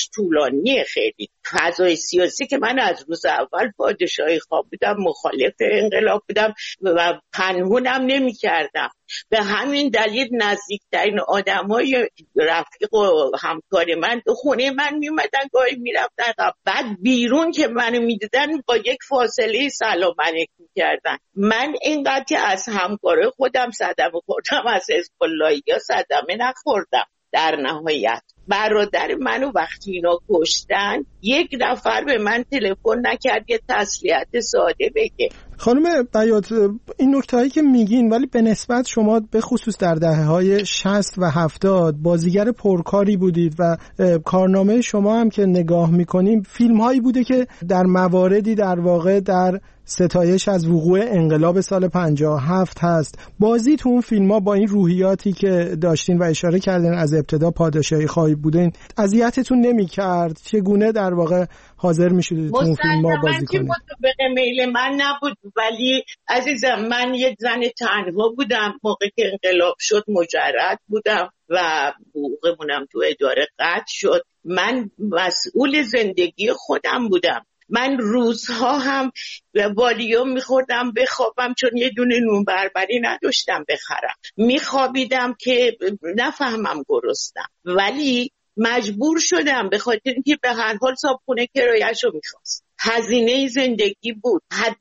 طولش طولانیه خیلی. فضای سیاسی که من از روز اول پادشاهی خواه بودم، مخالف انقلاب بودم و پنهونم نمی کردم. به همین دلیل نزدیکترین آدمای رفیق و همکار من تو خونه من میومدن، گاهی میرفتن، بعد بیرون که منو میدیدن با یک فاصله سلام علیک میکردن. من اینقدر که از همکار خودم صدمه خوردم، از حزب اللهی یا صدمه نخوردم. در نهایت برادر منو وقتی اینا کشتن یک نفر به من تلفن نکرد یه تسلیت ساده بگه. خانم بیات، این نکتهایی که میگین، ولی به نسبت شما به خصوص در دهه‌های 60 و 70 بازیگر پرکاری بودید و کارنامه شما هم که نگاه میکنیم فیلم هایی بوده که در مواردی در واقع در ستایش از وقوع انقلاب سال 57 هست. بازی تو اون فیلم ها با این روحیاتی که داشتین و اشاره کردین از ابتدا پادشاهی خواهی بودین، اذیتتون نمی کرد؟ چگونه در واقع حاضر می شدید تو اون فیلم ها بازی کنید؟ مطابق میل من نبود، ولی عزیزم من یک زن تنها بودم موقع که انقلاب شد، مجرد بودم و حقوقمونم تو اداره قطع شد. من مسئول زندگی خودم بودم. من روزها هم والیو میخوردم بخوابم چون یه دونه نون بربری نداشتم بخرم، میخوابیدم که نفهمم گرسنم، ولی مجبور شدم به خاطر اینکه به هر حال صاحبخونه کرایه‌شو میخواست. هزینه زندگی بود.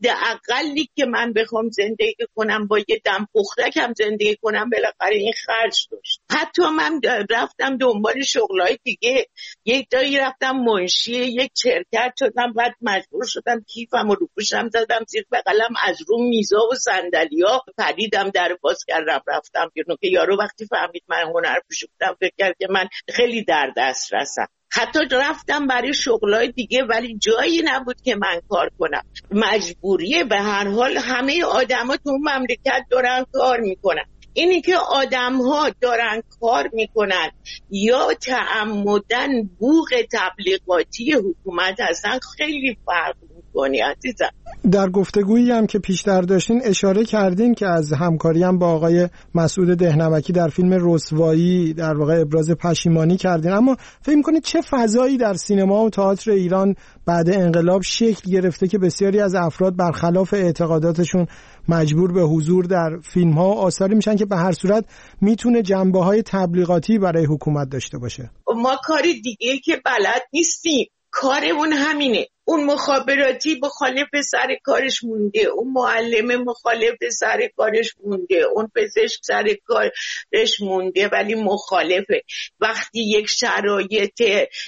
حداقلی که من بخوام زندگی کنم با یه دم پختکم زندگی کنم بالاخره این خرج داشت. حتی من رفتم دنبال شغلای دیگه، یک جایی رفتم منشی یک شرکت شدم، بعد مجبور شدم کیفم رو پوشم زدم زیر بغلم، از رو میزا و صندلی‌ها پریدم، در باز کردم رفتم بیرون که یارو وقتی فهمید من هنرپیشه بودم فکر کرد که من خیلی در دسترسم. حتی رفتم برای شغلای دیگه ولی جایی نبود که من کار کنم. مجبوریه، به هر حال همه آدما تو مملکت دارن کار میکنن. اینی که آدم‌ها دارن کار میکنن یا تعمدن بوق تبلیغاتی حکومت هستن خیلی فرق میکنه عزیزم. در گفتگویی هم که پیشتر داشتین اشاره کردین که از همکاری هم با آقای مسعود دهنمکی در فیلم رسوایی در واقع ابراز پشیمانی کردین، اما فکر می‌کنید چه فضایی در سینما و تئاتر ایران بعد انقلاب شکل گرفته که بسیاری از افراد برخلاف اعتقاداتشون مجبور به حضور در فیلم‌ها و آثاری میشن که به هر صورت میتونه جنبه‌های تبلیغاتی برای حکومت داشته باشه؟ ما کاری دیگه که بلد نیستیم، کارمون همینه. اون مخابراتی مخالف سر کارش مونده، اون معلم مخالف سر کارش مونده، اون پزشک سر کارش مونده ولی مخالفه. وقتی یک شرایط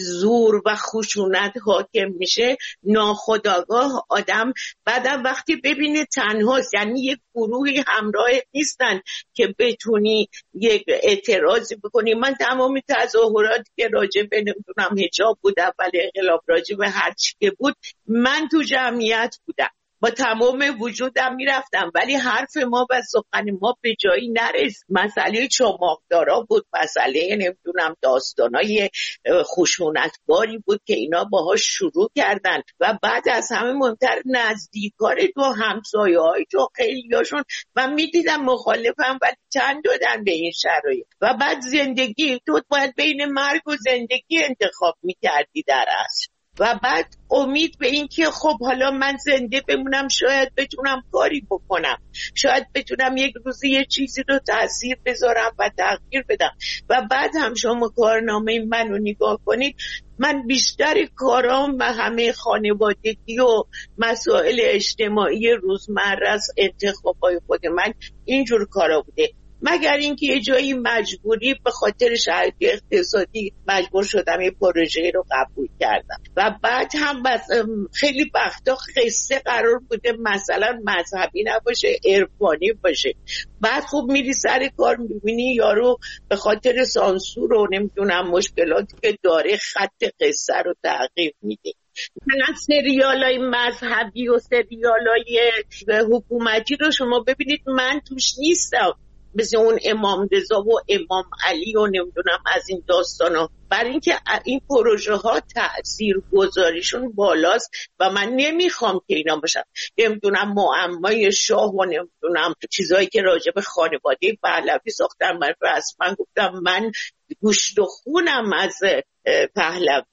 زور و خشونت حاکم میشه ناخودآگاه آدم بعدم وقتی ببینه تنهاست، یعنی یک گروهی همراه نیستن که بتونی یک اعتراضی بکنی. من تمامی تظاهراتی که راجع به نمیدونم حجاب بود اول انقلاب، راجع به هر چی که بود، من تو جمعیت بودم، با تمام وجودم میرفتم، ولی حرف ما و سخن ما به جایی نرسید. مسئله چماقدارا بود، مسئله نمیدونم داستانای خشونتباری بود که اینا باهاش شروع کردن و بعد از همه مهمتر نزدیکار تو همسایه‌های تو خیلیاشون من میدیدم مخالفم ولی چند دادن به این شرایط. و بعد زندگی تو باید بین مرگ و زندگی انتخاب میکردی در اصل. و بعد امید به این که خب حالا من زنده بمونم، شاید بتونم کاری بکنم، شاید بتونم یک روزی یه چیزی رو تأثیر بذارم و تغییر بدم. و بعد هم شما کارنامه من رو نگاه کنید، من بیشتر کارام و همه خانوادگی و مسائل اجتماعی روزمره از انتخابای خود من اینجور کارا بوده، مگر اینکه یه جایی مجبوری به خاطر شرایط اقتصادی مجبور شدم یه پروژه رو قبول کردم. و بعد هم خیلی وقتا قصه قرار بوده مثلا مذهبی نباشه، عرفانی باشه، بعد خوب میری سر کار میبینی یارو به خاطر سانسور و نمیدونم مشکلاتی که داره خط قصه رو تغییر میده. مثلا سریالای مذهبی و سریالای حکومتی رو شما ببینید من توش نیستم، مثل اون امام رضا و امام علی و نمیدونم از این داستانا، برای اینکه این پروژه ها تأثیر گذاریشون بالاست و من نمیخوام که اینا باشن نمیدونم معمای شاه و نمیدونم چیزایی که راجع به خانواده پهلوی ساختن. من رسما گفتم من گوشت و خونم از پهلویه،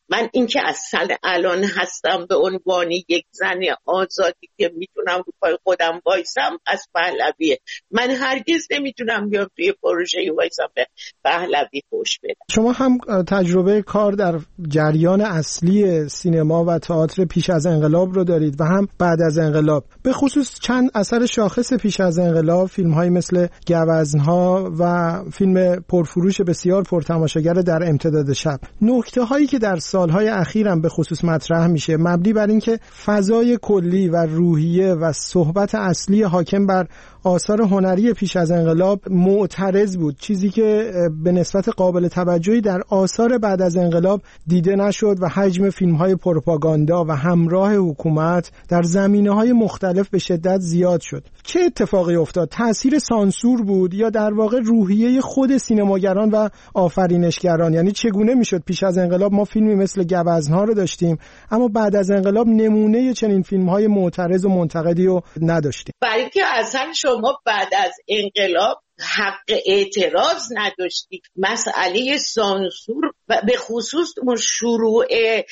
من اینکه اصلا الان هستم به عنوان یک زن آزادی که میتونم رو پای خودم وایسم از پهلویه. من هرگز نمیتونم بیام توی پروژه وایسم به پهلوی پشت بدم. شما هم تجربه کار در جریان اصلی سینما و تئاتر پیش از انقلاب رو دارید و هم بعد از انقلاب. به خصوص چند اثر شاخص پیش از انقلاب، فیلم‌های مثل گوزن‌ها و فیلم پرفروش بسیار پرتماشاگر در امتداد شب. نکته‌هایی که در سالهای اخیرم به خصوص مطرح میشه مبنی بر اینکه فضای کلی و روحیه و صحبت اصلی حاکم بر آثار هنری پیش از انقلاب معترض بود، چیزی که به نسبت قابل توجهی در آثار بعد از انقلاب دیده نشد و حجم فیلم‌های پروپاگاندا و همراه حکومت در زمینه‌های مختلف به شدت زیاد شد. چه اتفاقی افتاد؟ تأثیر سانسور بود یا در واقع روحیه خود سینماگران و آفرینشگران؟ یعنی چگونه میشد پیش از انقلاب ما فیلمی مثل گوزن‌ها رو داشتیم اما بعد از انقلاب نمونه چنین فیلم‌های معترض و منتقدی رو نداشتیم؟ برای اینکه اصلا شما بعد از انقلاب حق اعتراض نداشتی. مسئله سانسور و به خصوص اون شروع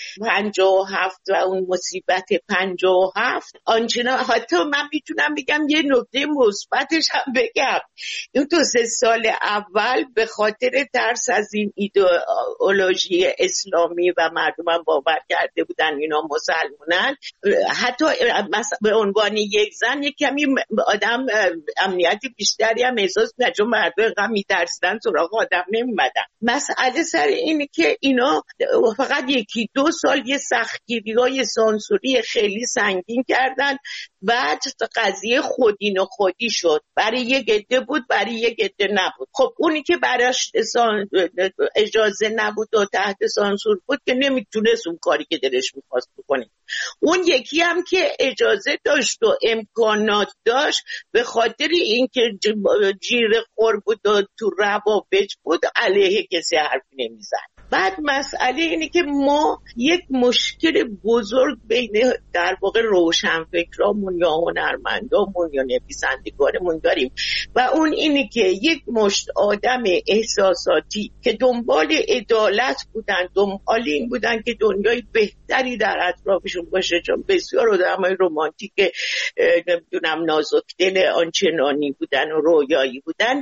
57 و اون مصیبت 57 آنچنان، حتی من میتونم بگم یه نکته مثبتش هم بگم، این 2-3 سال اول به خاطر ترس از این ایدئولوژی اسلامی و مردم باور کرده بودن اینا مسلمانن، حتی به عنوان یک زن یک کمی آدم امنیت بیشتری هم احساس چون مردم غم می‌ترسیدن سراغ آدم نمی‌اومدن. مسئله سر اینه که اینا فقط 1-2 سال یه سختگیری‌های سانسوری خیلی سنگین کردن، بعد قضیه خودین و خودی شد. برای یک عده بود، برای یک عده نبود. خب اونی که براش اجازه نبود و تحت سانسور بود که نمیتونست اون کاری که دلش می‌خواست بکنه. اون یکی هم که اجازه داشت و امکانات داشت، به خاطر اینکه جیر خور بود و تو روابط بود علیه کسی حرفی نمیزن. بعد مسئله اینه که ما یک مشکل بزرگ بین در واقع روشنفکرامون یا هنرمندامون یا نویسندگانمون داریم و اون اینه که یک مشت آدم احساساتی که دنبال عدالت بودن، دنبال این بودن که دنیای بهتری در اطرافشون باشه، چون بسیار آدمای رمانتیک نمیدونم نازک دل آنچنانی بودن و رویایی بودن،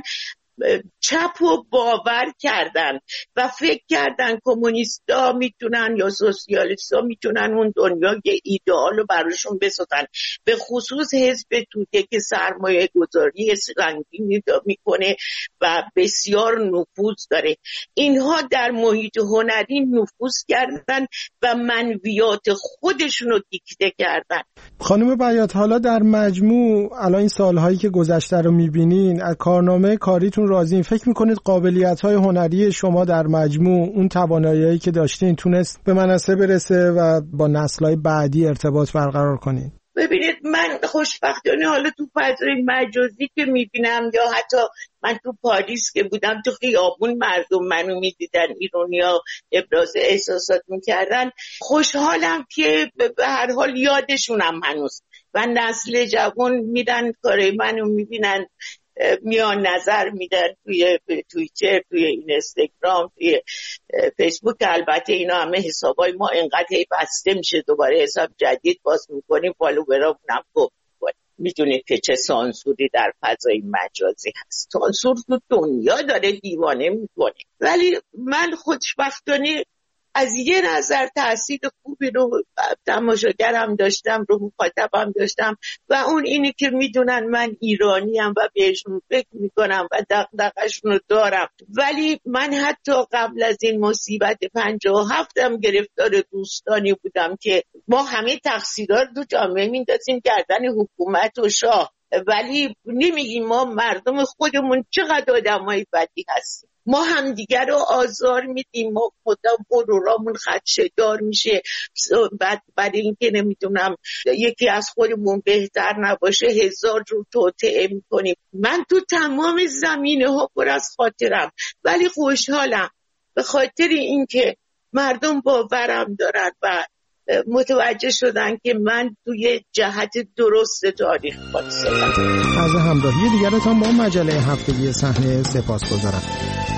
چپ و باور کردن و فکر کردن کمونیستا میتونن یا سوسیالیستا میتونن اون دنیای ایدئال رو براشون بسازن. به خصوص حزب توده که سرمایه گذاری سنگینی میکنه و بسیار نفوذ داره، اینها در محیط هنری نفوذ کردن و منویات خودشون رو دیکته کردن. خانم بیات، حالا در مجموع الان این سالهایی که گذشته رو میبینین، از کارنامه کاریتون راضین؟ فکر میکنید قابلیت‌های هنری شما در مجموع، اون توانایی‌هایی که داشتین، تونست به منصه برسه و با نسل‌های بعدی ارتباط برقرار کنین؟ ببینید، من خوشبختانه حالا تو فضای مجازی که میبینم یا حتی من تو پاریس که بودم، تو خیابون مردم منو میدیدن، ایرانیا ابراز احساسات میکردن، خوشحالم که به هر حال یادشونم هنوز و نسل جوان میرن کاره منو میبینن، میان نظر میدن توی توییتر، توی اینستاگرام، توی فیسبوک. البته اینا همه حسابای ما انقدر بسته میشه دوباره حساب جدید باز میکنیم، فالوورامون هم گفت میکنیم. میدونید که چه سانسوری در فضای مجازی هست. سانسور تو دنیا داره دیوانه میکنه، ولی من خوشبختانه از یه نظر تأثیر خوبی رو تماشاگرم داشتم، رو مخاطبم داشتم و اون اینه که میدونن من ایرانیم و بهشون فکر میکنم و دغدغه‌شون رو دارم. ولی من حتی قبل از این مصیبت 57 هم گرفتار دوستانی بودم که ما همه تقصیرها رو تو جامعه میندازیم گردن حکومت و شاه، ولی نمیگیم ما مردم خودمون چقدر آدمای بدی هستیم. ما هم دیگر رو آزار میدیم، ما خودم غرورامون خدشه‌دار میشه، بعد اینکه نمیدونم یکی از خودمون بهتر نباشه 1000 رو توطئه میکنیم. من تو تمام زمینه ها پر از خاطرم، ولی خوشحالم به خاطر اینکه مردم باورم دارن و متوجه شدن که من توی جهت درست تاریخ وایسادم. از همراهی دیگرتان با مجله هفتگی صحنه سپاسگزارم.